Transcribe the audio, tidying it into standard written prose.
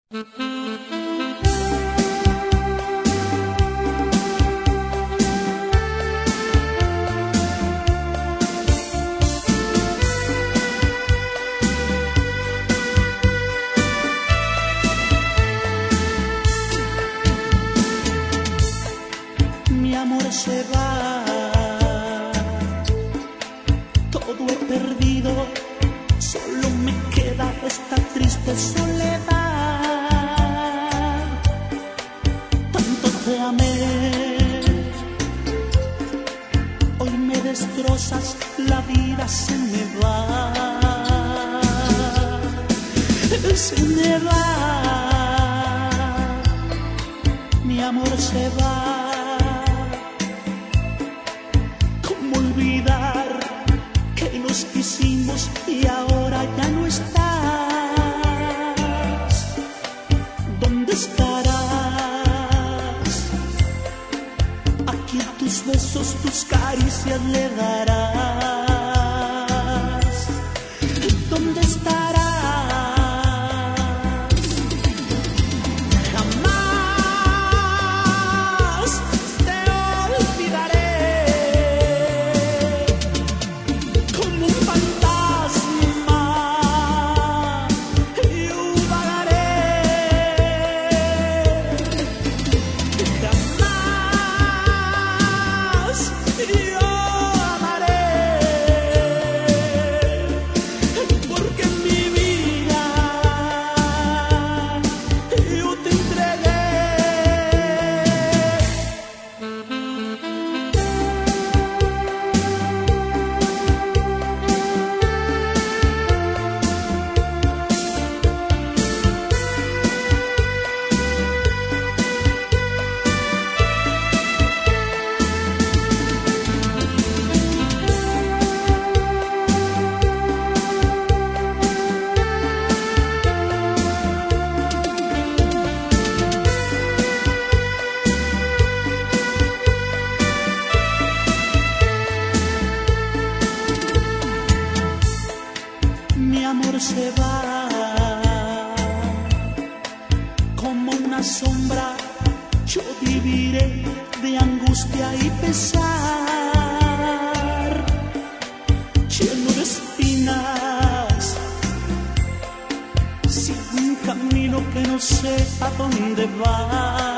Mi amor se va, todo he perdido, solo me queda esta triste soledad. Tanto te amé, hoy me destrozas, la vida se me va, se me va, mi amor se va. Olvidar que nos quisimos y ahora ya no estás. ¿Dónde estarás? Aquí tus besos, tus caricias le darás. ¿Dónde estarás? Mi amor se va como una sombra, yo viviré de angustia y pesar, lleno de espinas, sigo un camino que no sé a dónde va.